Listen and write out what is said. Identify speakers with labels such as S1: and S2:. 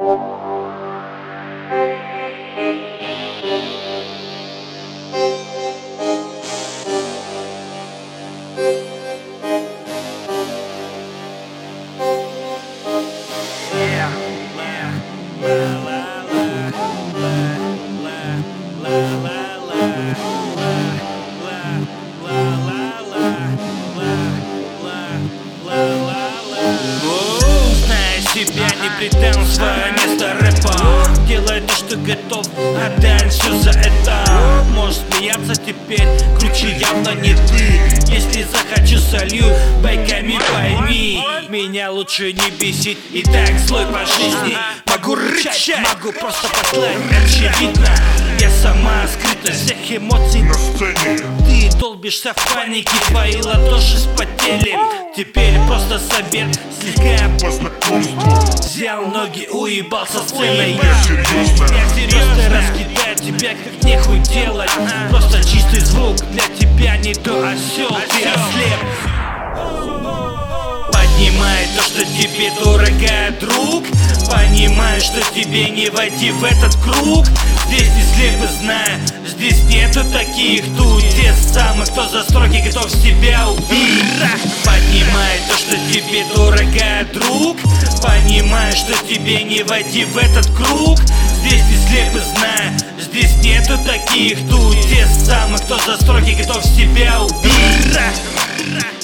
S1: Зная себя, не предам свое место рэпа. Делай то, что готов, отдай все за это. Можешь смеяться теперь, круче явно не ты. Если захочу, солью байками, пойми. Меня лучше не бесить, и так злой по жизни. Могу рычать, могу просто послать, очевидно. Я сама скрыта всех эмоций на сцене. Ты долбишься в панике, твои ладоши спотели. Теперь просто совет, слегка по знакомству. Взял ноги, уебал со сценой. Я серьезно раскидаю тебя, как нехуй делать. Просто чистый звук для тебя не то осел, ты ослеп. Понимай то, что тебе дорого, друг. Понимай, что тебе не войти в этот круг. Здесь не слепо знаю, здесь нету таких тут. Те самые, кто за строки готов себя убить. Понимай то, что тебе дорого, друг. Понимай, что тебе не войти в этот круг. Здесь не слепо знаю, здесь нету таких тут. Те самые, кто за строки готов себя убить.